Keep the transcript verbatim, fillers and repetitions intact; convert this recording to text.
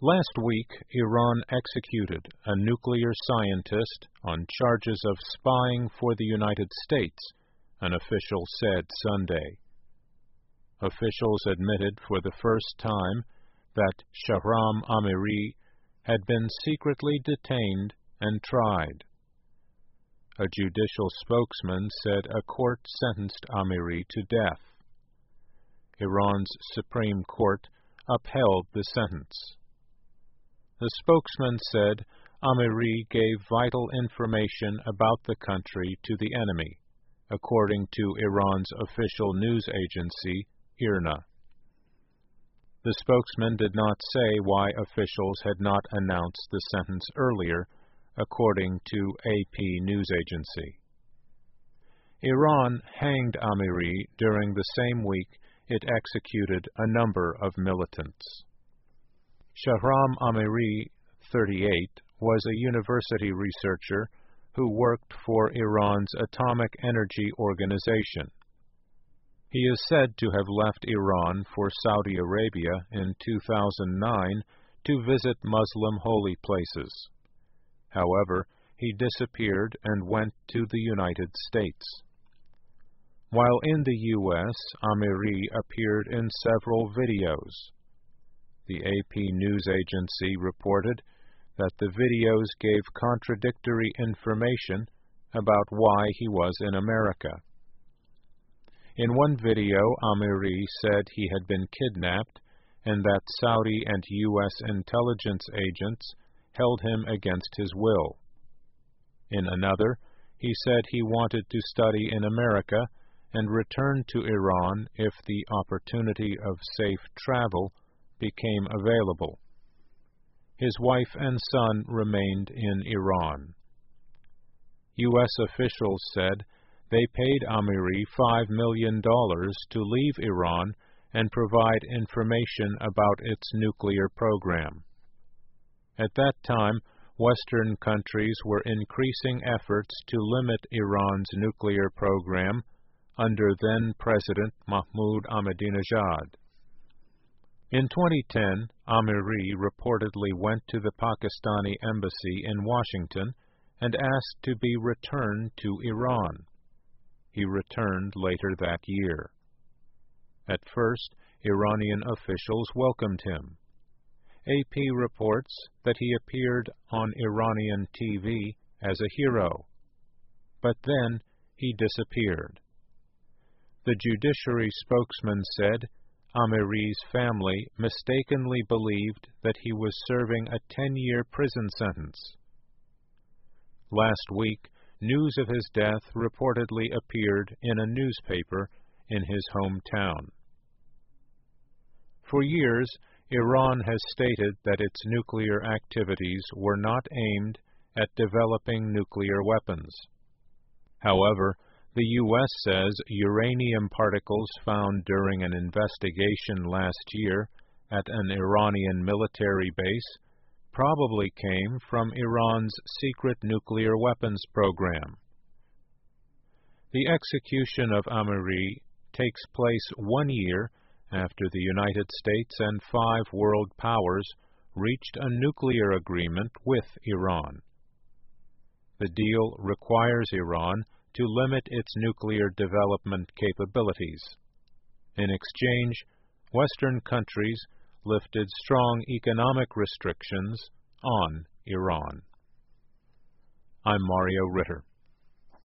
Last week, Iran executed a nuclear scientist on charges of spying for the United States, an official said Sunday. Officials admitted for the first time that Shahram Amiri had been secretly detained and tried. A judicial spokesman said a court sentenced Amiri to death. Iran's Supreme Court upheld the sentence. The spokesman said Amiri gave vital information about the country to the enemy, according to Iran's official news agency, IRNA. The spokesman did not say why officials had not announced the sentence earlier, according to A P news agency. Iran hanged Amiri during the same week it executed a number of militants. Shahram Amiri, thirty-eight, was a university researcher who worked for Iran's Atomic Energy Organization. He is said to have left Iran for Saudi Arabia in two thousand nine to visit Muslim holy places. However, he disappeared and went to the United States. While in the U S, Amiri appeared in several videos. The A P news agency reported that the videos gave contradictory information about why he was in America. In one video, Amiri said he had been kidnapped and that Saudi and U S intelligence agents held him against his will. In another, he said he wanted to study in America and return to Iran if the opportunity of safe travel became available. His wife and son remained in Iran. U S officials said they paid Amiri five million dollars to leave Iran and provide information about its nuclear program. At that time, Western countries were increasing efforts to limit Iran's nuclear program under then-President Mahmoud Ahmadinejad. In twenty ten, Amiri reportedly went to the Pakistani embassy in Washington and asked to be returned to Iran. He returned later that year. At first, Iranian officials welcomed him. A P reports that he appeared on Iranian T V as a hero, but then he disappeared. The judiciary spokesman said Amiri's family mistakenly believed that he was serving a ten-year prison sentence. Last week, news of his death reportedly appeared in a newspaper in his hometown. For years, Iran has stated that its nuclear activities were not aimed at developing nuclear weapons. However, the U S says uranium particles found during an investigation last year at an Iranian military base probably came from Iran's secret nuclear weapons program. The execution of Amiri takes place one year after the United States and five world powers reached a nuclear agreement with Iran. The deal requires Iran to limit its nuclear development capabilities. In exchange, Western countries lifted strong economic restrictions on Iran. I'm Mario Ritter.